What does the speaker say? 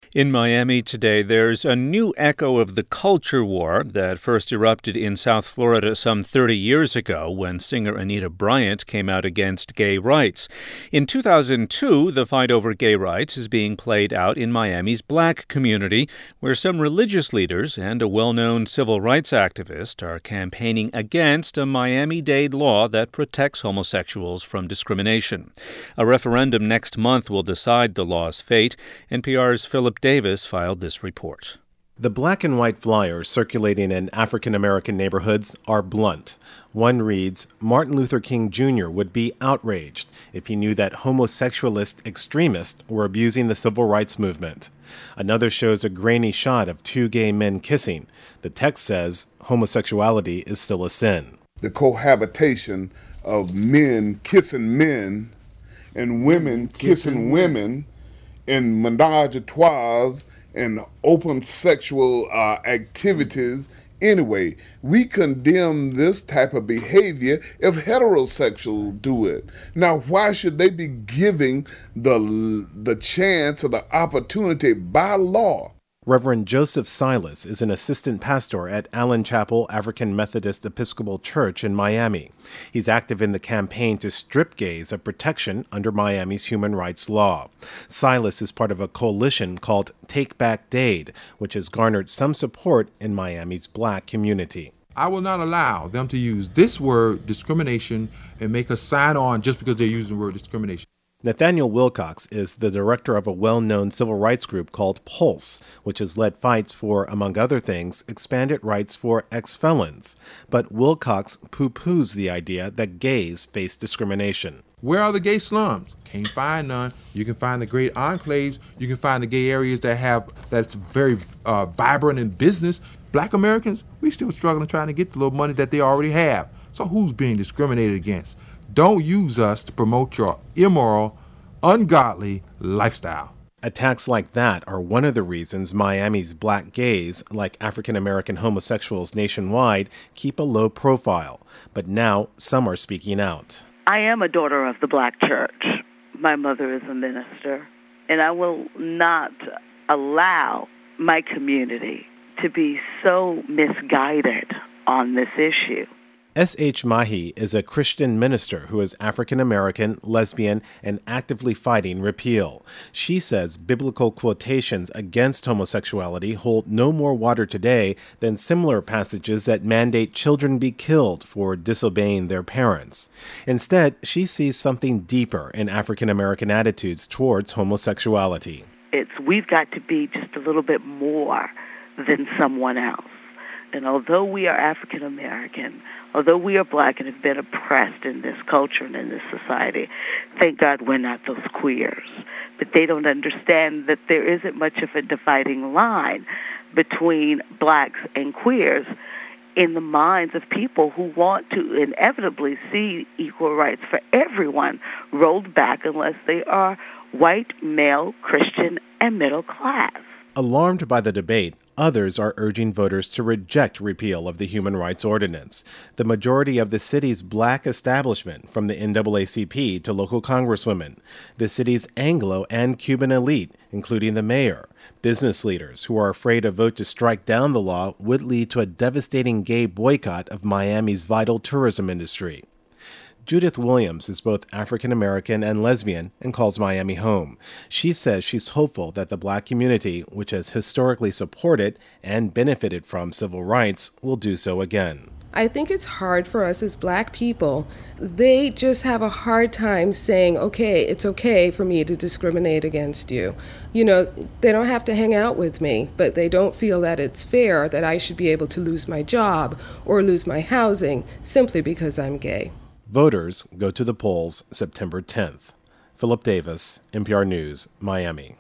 In Miami today, there's a new echo of the culture war that first erupted in South Florida some 30 years ago when singer Anita Bryant came out against gay rights. In 2002, the fight over gay rights is being played out in Miami's black community, where some religious leaders and a well-known civil rights activist are campaigning against a Miami-Dade law that protects homosexuals from discrimination. A referendum next month will decide the law's fate. NPR's Philip Davis filed this report. The black and white flyers circulating in African-American neighborhoods are blunt. One reads, Martin Luther King Jr. would be outraged if he knew that homosexualist extremists were abusing the civil rights movement. Another shows a grainy shot of two gay men kissing. The text says homosexuality is still a sin. The cohabitation of men kissing men and women kissing women in menage a trois and open sexual activities. Anyway, we condemn this type of behavior if heterosexuals do it. Now, why should they be giving the chance or the opportunity by law? Reverend Joseph Silas is an assistant pastor at Allen Chapel African Methodist Episcopal Church in Miami. He's active in the campaign to strip gays of protection under Miami's human rights law. Silas is part of a coalition called Take Back Dade, which has garnered some support in Miami's black community. I will not allow them to use this word, discrimination, and make us sign on just because they're using the word discrimination. Nathaniel Wilcox is the director of a well-known civil rights group called Pulse, which has led fights for, among other things, expanded rights for ex-felons. But Wilcox poo-poos the idea that gays face discrimination. Where are the gay slums? Can't find none. You can find the great enclaves. You can find the gay areas that's very vibrant in business. Black Americans, we still struggling trying to get the little money that they already have. So who's being discriminated against? Don't use us to promote your immoral, ungodly lifestyle. Attacks like that are one of the reasons Miami's black gays, like African-American homosexuals nationwide, keep a low profile. But now some are speaking out. I am a daughter of the black church. My mother is a minister, and I will not allow my community to be so misguided on this issue. S.H. Mahi is a Christian minister who is African-American, lesbian, and actively fighting repeal. She says biblical quotations against homosexuality hold no more water today than similar passages that mandate children be killed for disobeying their parents. Instead, she sees something deeper in African-American attitudes towards homosexuality. We've got to be just a little bit more than someone else. And although we are African American, although we are black and have been oppressed in this culture and in this society, thank God we're not those queers. But they don't understand that there isn't much of a dividing line between blacks and queers in the minds of people who want to inevitably see equal rights for everyone rolled back unless they are white, male, Christian, and middle class. Alarmed by the debate, others are urging voters to reject repeal of the Human Rights Ordinance. The majority of the city's black establishment, from the NAACP to local congresswomen, the city's Anglo and Cuban elite, including the mayor, business leaders who are afraid a vote to strike down the law would lead to a devastating gay boycott of Miami's vital tourism industry. Judith Williams is both African-American and lesbian and calls Miami home. She says she's hopeful that the black community, which has historically supported and benefited from civil rights, will do so again. I think it's hard for us as black people. They just have a hard time saying, okay, it's okay for me to discriminate against you. You know, they don't have to hang out with me, but they don't feel that it's fair that I should be able to lose my job or lose my housing simply because I'm gay. Voters go to the polls September 10th. Philip Davis, NPR News, Miami.